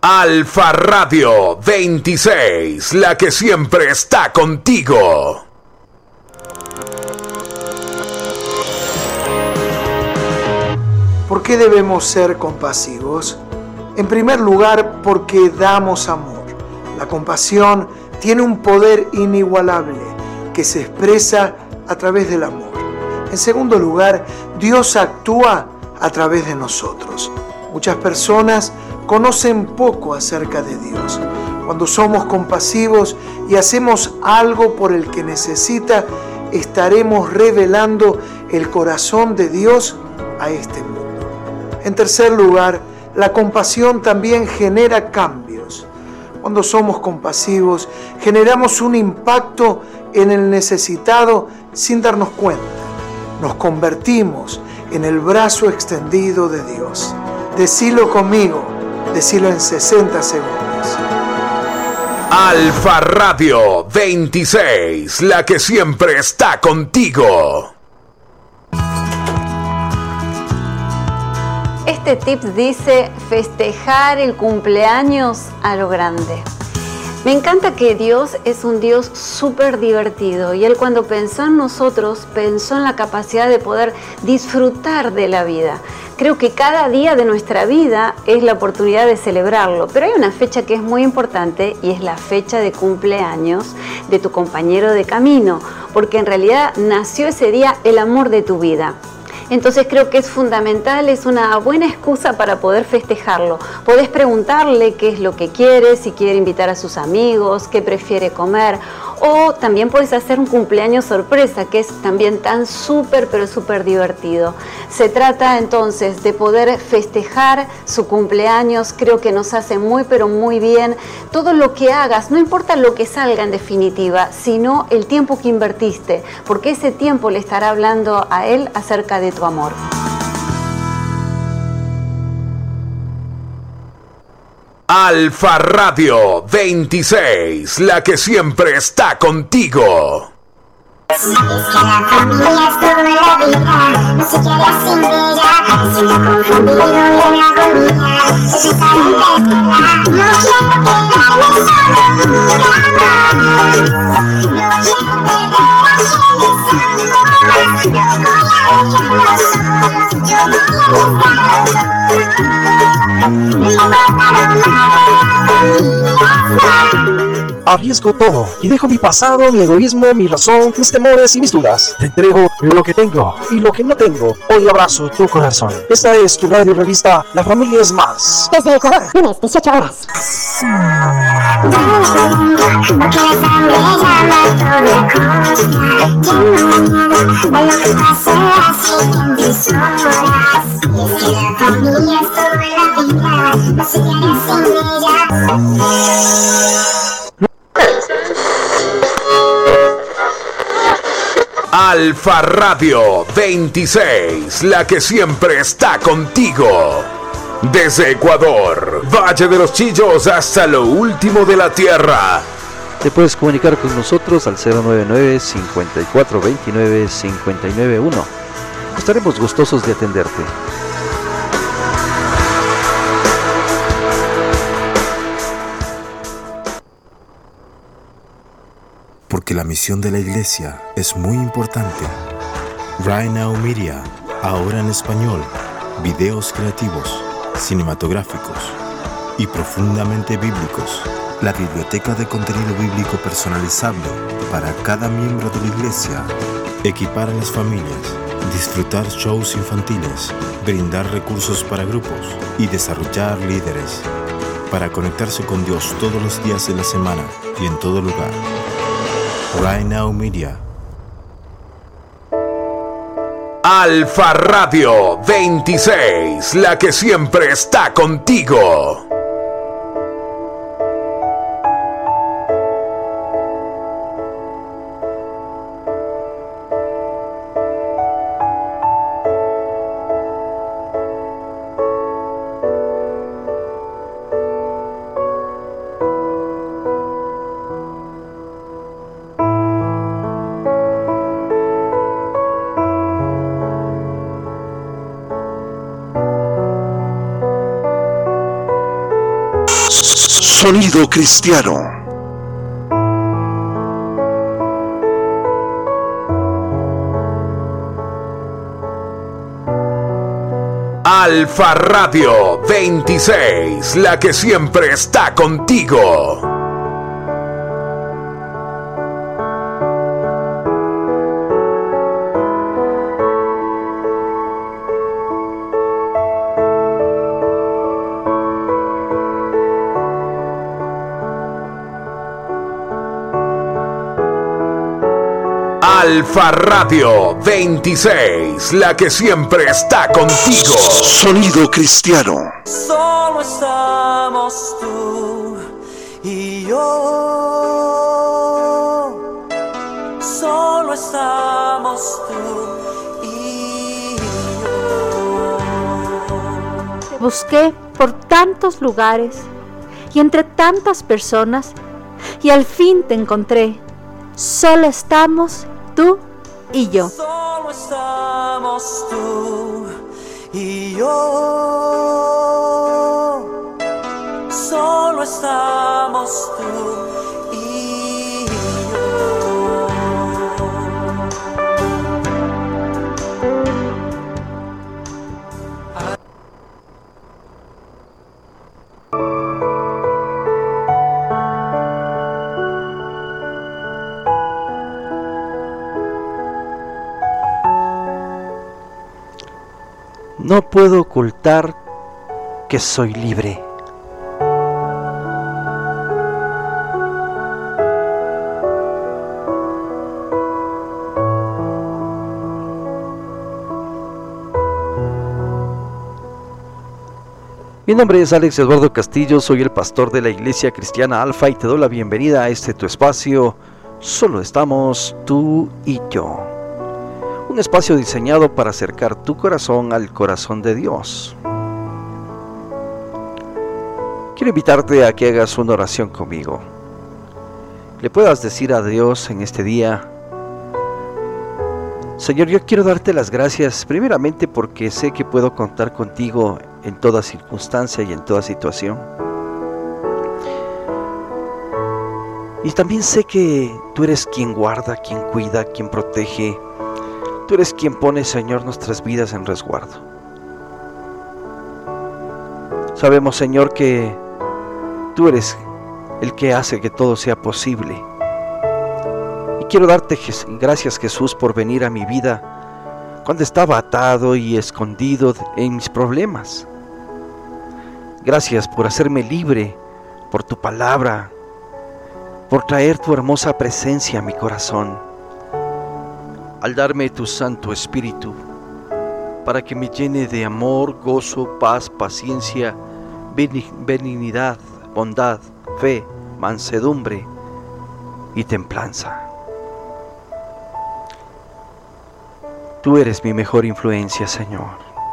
Alfa Radio 26, la que siempre está contigo. ¿Por qué debemos ser compasivos? En primer lugar, porque damos amor. La compasión tiene un poder inigualable que se expresa a través del amor. En segundo lugar, Dios actúa a través de nosotros. Muchas personas conocen poco acerca de Dios. Cuando somos compasivos y hacemos algo por el que necesita, estaremos revelando el corazón de Dios a este mundo. En tercer lugar, la compasión también genera cambios. Cuando somos compasivos, generamos un impacto en el necesitado sin darnos cuenta. Nos convertimos en el brazo extendido de Dios. Decilo conmigo, decilo en 60 segundos. Alfa Radio 26, la que siempre está contigo. Este tip dice festejar el cumpleaños a lo grande. Me encanta que Dios es un Dios súper divertido y Él cuando pensó en nosotros, pensó en la capacidad de poder disfrutar de la vida. Creo que cada día de nuestra vida es la oportunidad de celebrarlo, pero hay una fecha que es muy importante y es la fecha de cumpleaños de tu compañero de camino, porque en realidad nació ese día el amor de tu vida. Entonces creo que es fundamental, es una buena excusa para poder festejarlo. Podés preguntarle qué es lo que quiere, si quiere invitar a sus amigos, qué prefiere comer. O también puedes hacer un cumpleaños sorpresa, que es también tan súper, pero súper divertido. Se trata entonces de poder festejar su cumpleaños. Creo que nos hace muy, pero muy bien. Todo lo que hagas, no importa lo que salga en definitiva, sino el tiempo que invertiste, porque ese tiempo le estará hablando a él acerca de tu amor. Alfa Radio 26, la que siempre está contigo. Sabes que la familia es toda la vida, no se queda sin ella, siendo confundido en la agonía, se sabe de verdad, no quiero quedarme solo en mi cama, no quiero perder a quienes amo, yo voy a Arriesgo todo y dejo mi pasado, mi egoísmo, mi razón, mis temores y mis dudas. Te entrego lo que tengo y lo que no tengo. Hoy abrazo tu corazón. Esta es tu radio revista La Familia es Más. Desde Ecuador, lunes 18 horas. Alfa Radio 26, la que siempre está contigo. Desde Ecuador, Valle de los Chillos hasta lo último de la tierra. Te puedes comunicar con nosotros al 099-5429-591. Estaremos gustosos de atenderte. Porque la misión de la iglesia es muy importante. Right Now Media, ahora en español, videos creativos, cinematográficos y profundamente bíblicos. La biblioteca de contenido bíblico personalizable para cada miembro de la iglesia. Equipar a las familias, disfrutar shows infantiles, brindar recursos para grupos y desarrollar líderes. Para conectarse con Dios todos los días de la semana y en todo lugar. Right Now Media. Alfa Radio 26, la que siempre está contigo. Sonido Cristiano. Alfa Radio 26, la que siempre está contigo. Alfa Radio 26, la que siempre está contigo. Sonido Cristiano. Solo estamos tú y yo. Solo estamos tú y yo. Te busqué por tantos lugares y entre tantas personas y al fin te encontré. Solo estamos tú y yo. Solo estamos tú y yo. Solo estamos tú y yo. No puedo ocultar que soy libre. Mi nombre es Alex Eduardo Castillo, soy el pastor de la Iglesia Cristiana Alfa y te doy la bienvenida a este tu espacio, Solo estamos tú y yo. Un espacio diseñado para acercar tu corazón al corazón de Dios. Quiero invitarte a que hagas una oración conmigo. Le puedas decir a Dios en este día: Señor, yo quiero darte las gracias primeramente porque sé que puedo contar contigo en toda circunstancia y en toda situación. Y también sé que tú eres quien guarda, quien cuida, quien protege. Tú eres quien pone, Señor, nuestras vidas en resguardo. Sabemos, Señor, que tú eres el que hace que todo sea posible. Y quiero darte gracias, Jesús, por venir a mi vida cuando estaba atado y escondido en mis problemas. Gracias por hacerme libre, por tu palabra, por traer tu hermosa presencia a mi corazón. Al darme tu Santo Espíritu, para que me llene de amor, gozo, paz, paciencia, benignidad, bondad, fe, mansedumbre y templanza. Tú eres mi mejor influencia, Señor.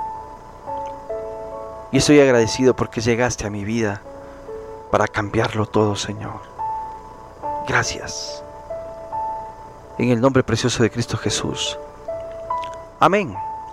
Y estoy agradecido porque llegaste a mi vida para cambiarlo todo, Señor. Gracias. En el nombre precioso de Cristo Jesús. Amén.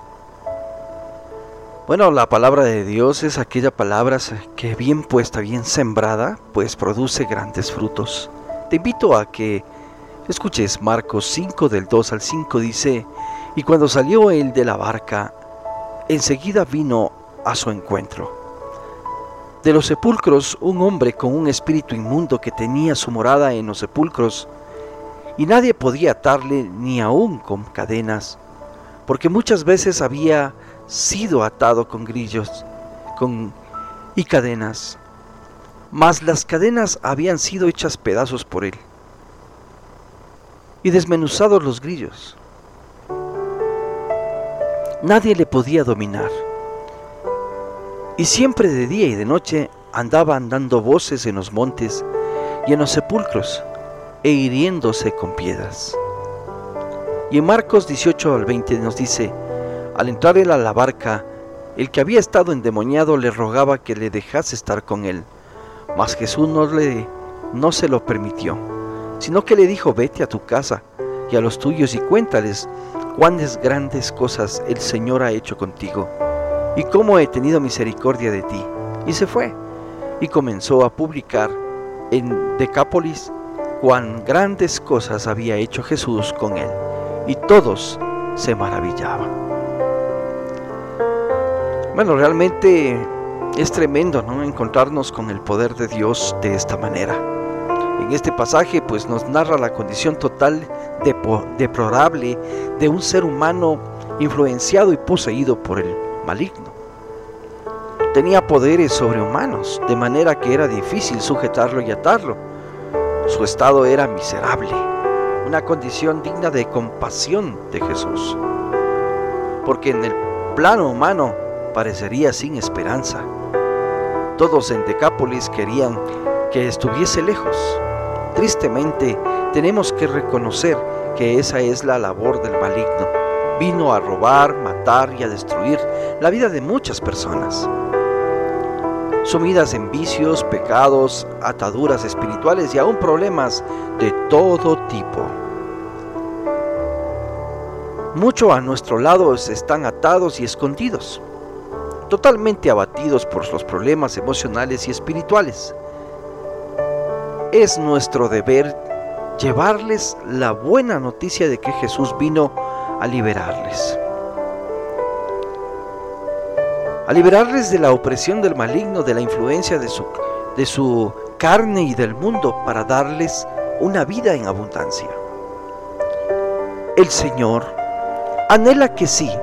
Bueno, la palabra de Dios es aquella palabra que bien puesta, bien sembrada, pues produce grandes frutos. Te invito a que escuches Marcos 5 del 2 al 5, dice: y cuando salió él de la barca, enseguida vino a su encuentro de los sepulcros un hombre con un espíritu inmundo que tenía su morada en los sepulcros, y nadie podía atarle ni aún con cadenas, porque muchas veces había sido atado con grillos y cadenas, mas las cadenas habían sido hechas pedazos por él, y desmenuzados los grillos. Nadie le podía dominar, y siempre de día y de noche andaban dando voces en los montes y en los sepulcros, e hiriéndose con piedras. Y en Marcos 18 al 20 nos dice: al entrar él a la barca, el que había estado endemoniado le rogaba que le dejase estar con él, mas Jesús no se lo permitió, sino que le dijo: vete a tu casa y a los tuyos y cuéntales cuáles grandes cosas el Señor ha hecho contigo y cómo he tenido misericordia de ti. Y se fue y comenzó a publicar en Decápolis cuán grandes cosas había hecho Jesús con él, y todos se maravillaban. Bueno, realmente es tremendo, ¿no?, encontrarnos con el poder de Dios de esta manera. En este pasaje pues nos narra la condición total deplorable de un ser humano influenciado y poseído por el maligno. Tenía poderes sobrehumanos, de manera que era difícil sujetarlo y atarlo. Su estado era miserable, una condición digna de compasión de Jesús, porque en el plano humano parecería sin esperanza. Todos en Decápolis querían que estuviese lejos. Tristemente, tenemos que reconocer que esa es la labor del maligno. Vino a robar, matar y a destruir la vida de muchas personas, sumidas en vicios, pecados, ataduras espirituales y aún problemas de todo tipo. Muchos a nuestro lado están atados y escondidos, totalmente abatidos por los problemas emocionales y espirituales. Es nuestro deber llevarles la buena noticia de que Jesús vino a liberarles de la opresión del maligno, de la influencia de su carne y del mundo, para darles una vida en abundancia. El Señor anhela que sí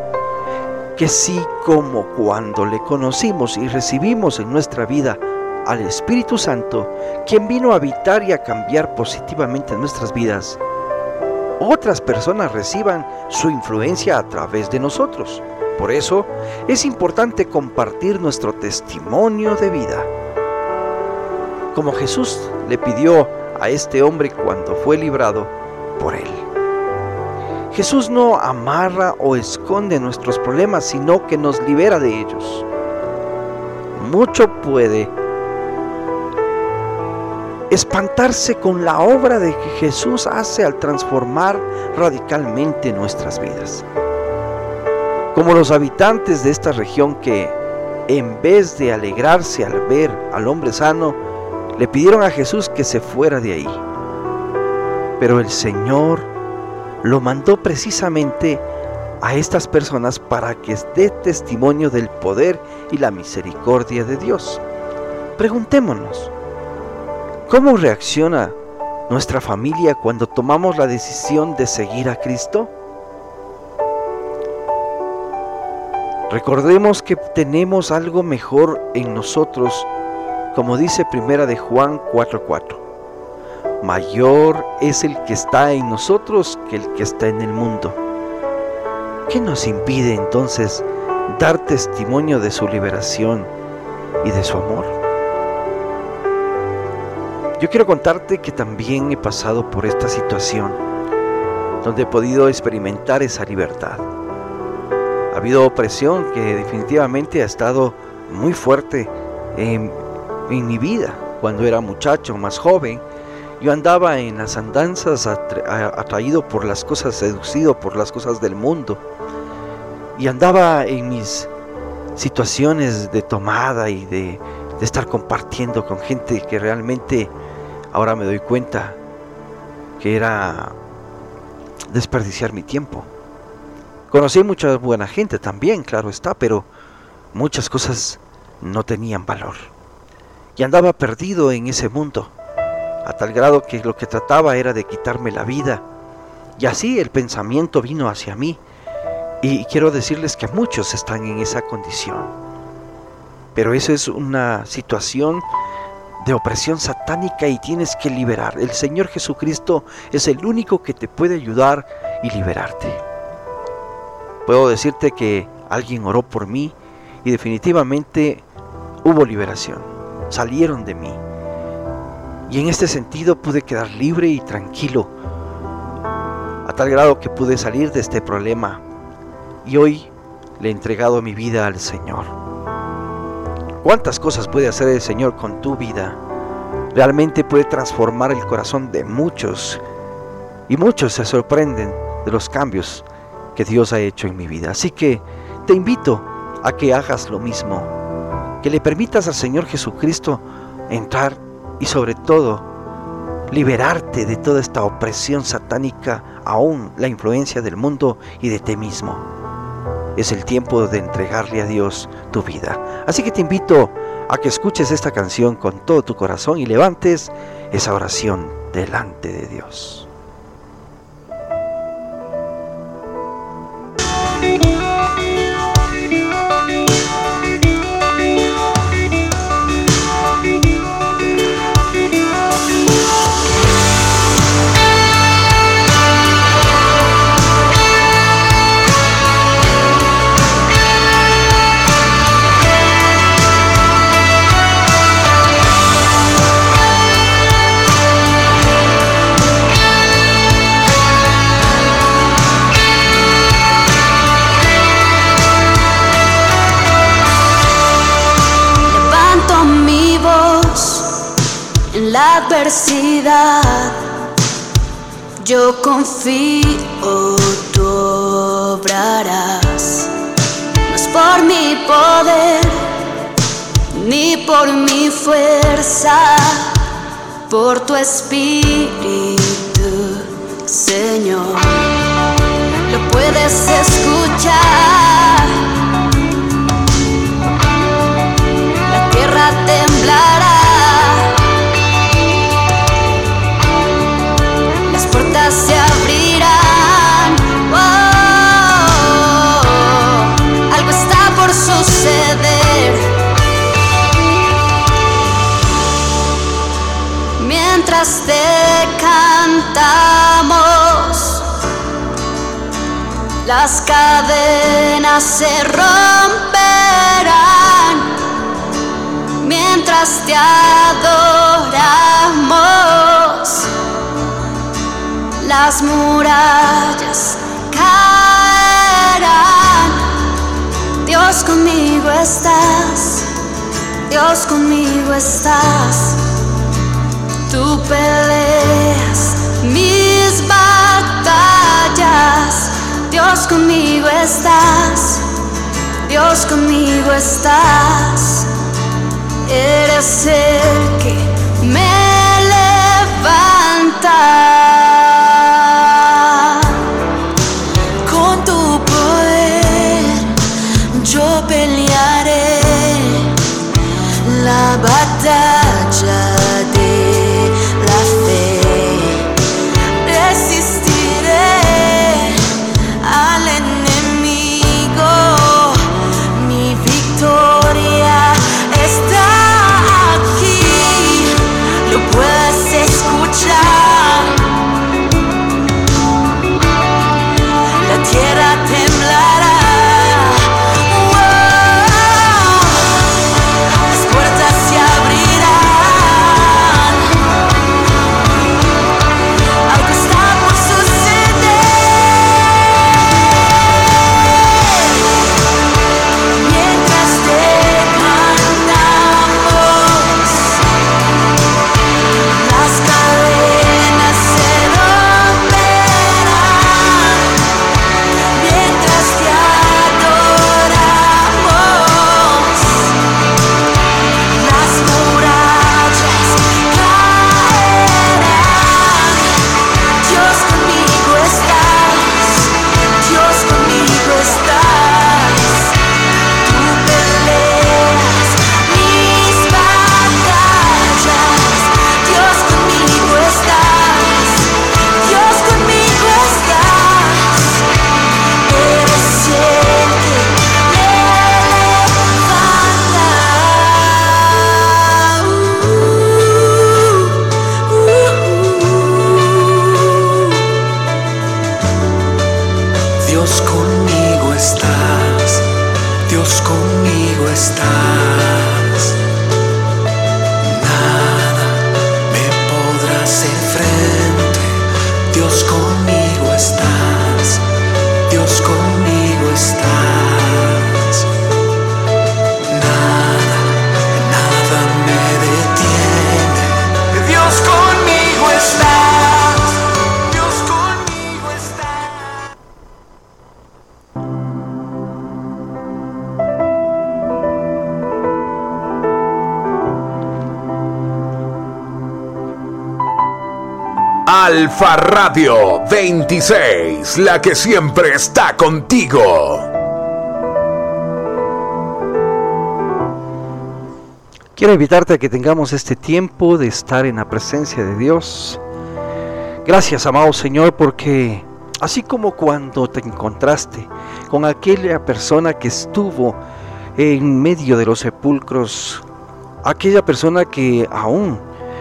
como cuando le conocimos y recibimos en nuestra vida al Espíritu Santo, quien vino a habitar y a cambiar positivamente nuestras vidas, otras personas reciban su influencia a través de nosotros. Por eso es importante compartir nuestro testimonio de vida, como Jesús le pidió a este hombre cuando fue librado por él. Jesús no amarra o esconde nuestros problemas, sino que nos libera de ellos. Mucho puede espantarse con la obra de que Jesús hace al transformar radicalmente nuestras vidas. Como los habitantes de esta región que, en vez de alegrarse al ver al hombre sano, le pidieron a Jesús que se fuera de ahí. Pero el Señor lo mandó precisamente a estas personas para que dé testimonio del poder y la misericordia de Dios. Preguntémonos, ¿cómo reacciona nuestra familia cuando tomamos la decisión de seguir a Cristo? Recordemos que tenemos algo mejor en nosotros, como dice 1 de Juan 4:4. Mayor es el que está en nosotros que el que está en el mundo. ¿Qué nos impide entonces dar testimonio de su liberación y de su amor? Yo quiero contarte que también he pasado por esta situación, donde he podido experimentar esa libertad. Ha habido opresión que definitivamente ha estado muy fuerte en mi vida. Cuando era muchacho, más joven, yo andaba en las andanzas atraído por las cosas, seducido por las cosas del mundo. Y andaba en mis situaciones de tomada y de estar compartiendo con gente que realmente ahora me doy cuenta que era desperdiciar mi tiempo. Conocí mucha buena gente también, claro está, pero muchas cosas no tenían valor. Y andaba perdido en ese mundo, a tal grado que lo que trataba era de quitarme la vida. Y así el pensamiento vino hacia mí. Y quiero decirles que muchos están en esa condición. Pero eso es una situación de opresión satánica y tienes que liberar. El Señor Jesucristo es el único que te puede ayudar y liberarte. Puedo decirte que alguien oró por mí y definitivamente hubo liberación. Salieron de mí. Y en este sentido pude quedar libre y tranquilo, a tal grado que pude salir de este problema. Y hoy le he entregado mi vida al Señor. ¿Cuántas cosas puede hacer el Señor con tu vida? Realmente puede transformar el corazón de muchos. Y muchos se sorprenden de los cambios que Dios ha hecho en mi vida. Así que te invito a que hagas lo mismo. Que le permitas al Señor Jesucristo entrar y sobre todo liberarte de toda esta opresión satánica, aún la influencia del mundo y de ti mismo. Es el tiempo de entregarle a Dios tu vida. Así que te invito a que escuches esta canción con todo tu corazón y levantes esa oración delante de Dios. La adversidad, yo confío, tú obrarás. No es por mi poder, ni por mi fuerza, por tu espíritu, Señor. Lo puedes escuchar, la tierra temblará. Se abrirán, algo está por suceder. Mientras te cantamos, las cadenas se romperán. Mientras te adoramos, las murallas caerán. Dios, conmigo estás, Dios, conmigo estás. Tú peleas mis batallas. Dios, conmigo estás, Dios, conmigo estás. Eres el que me levanta. La batalla de la fe, resistiré al enemigo. Mi victoria está aquí, lo puedes escuchar. La tierra temblará. Alfa Radio 26, la que siempre está contigo. Quiero invitarte a que tengamos este tiempo de estar en la presencia de Dios. Gracias, amado Señor, porque así como cuando te encontraste con aquella persona que estuvo en medio de los sepulcros, aquella persona que aún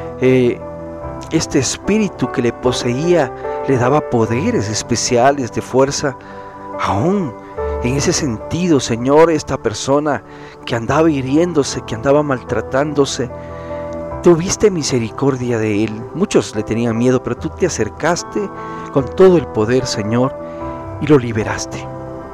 este espíritu que le poseía le daba poderes especiales de fuerza, aún en ese sentido, Señor, esta persona que andaba hiriéndose, que andaba maltratándose, tuviste misericordia de él. Muchos le tenían miedo, pero tú te acercaste con todo el poder, Señor, y lo liberaste.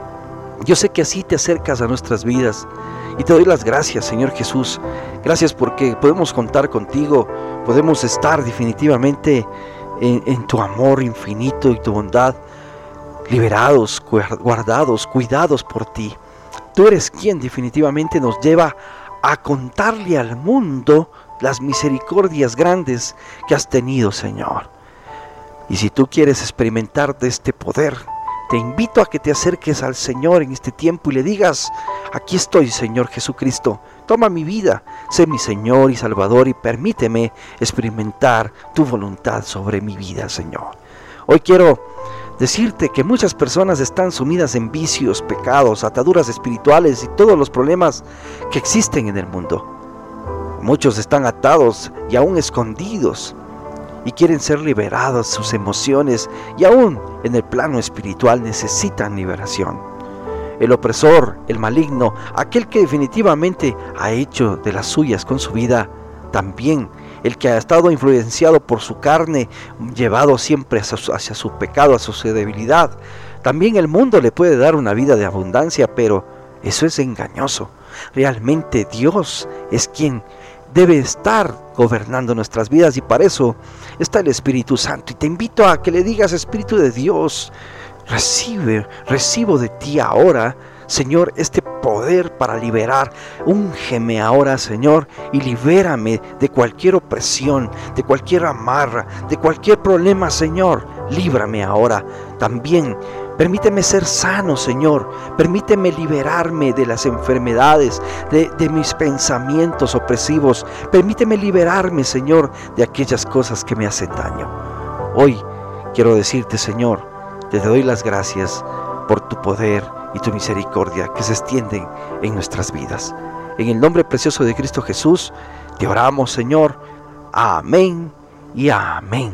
Yo sé que así te acercas a nuestras vidas y te doy las gracias, Señor Jesús. Gracias porque podemos contar contigo, podemos estar definitivamente en tu amor infinito y tu bondad, liberados, guardados, cuidados por ti. Tú eres quien definitivamente nos lleva a contarle al mundo las misericordias grandes que has tenido, Señor. Y si tú quieres experimentar de este poder, te invito a que te acerques al Señor en este tiempo y le digas: aquí estoy, Señor Jesucristo, toma mi vida, sé mi Señor y Salvador y permíteme experimentar tu voluntad sobre mi vida, Señor. Hoy quiero decirte que muchas personas están sumidas en vicios, pecados, ataduras espirituales y todos los problemas que existen en el mundo. Muchos están atados y aún escondidos y quieren ser liberados sus emociones y aún en el plano espiritual necesitan liberación. El opresor, el maligno, aquel que definitivamente ha hecho de las suyas con su vida, también el que ha estado influenciado por su carne, llevado siempre hacia su pecado, hacia su debilidad. También el mundo le puede dar una vida de abundancia, pero eso es engañoso. Realmente Dios es quien debe estar gobernando nuestras vidas y para eso está el Santo. Y te invito a que le digas: Espíritu de Dios, recibo de ti ahora, Señor, este poder para liberar. Úngeme ahora, Señor, y libérame de cualquier opresión, de cualquier amarra, de cualquier problema, Señor. Líbrame ahora. También permíteme ser sano, Señor. Permíteme liberarme de las enfermedades, de mis pensamientos opresivos. Permíteme liberarme, Señor, de aquellas cosas que me hacen daño. Hoy quiero decirte, Señor, te doy las gracias por tu poder y tu misericordia que se extienden en nuestras vidas. En el nombre precioso de Cristo Jesús, te oramos, Señor. Amén y amén.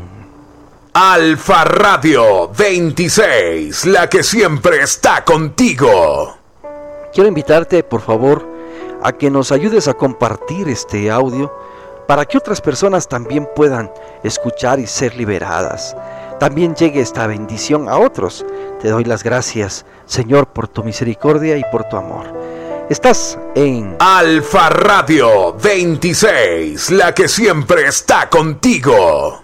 Alfa Radio 26, la que siempre está contigo. Quiero invitarte, por favor, a que nos ayudes a compartir este audio para que otras personas también puedan escuchar y ser liberadas. También llegue esta bendición a otros. Te doy las gracias, Señor, por tu misericordia y por tu amor. Estás en Alfa Radio 26, la que siempre está contigo.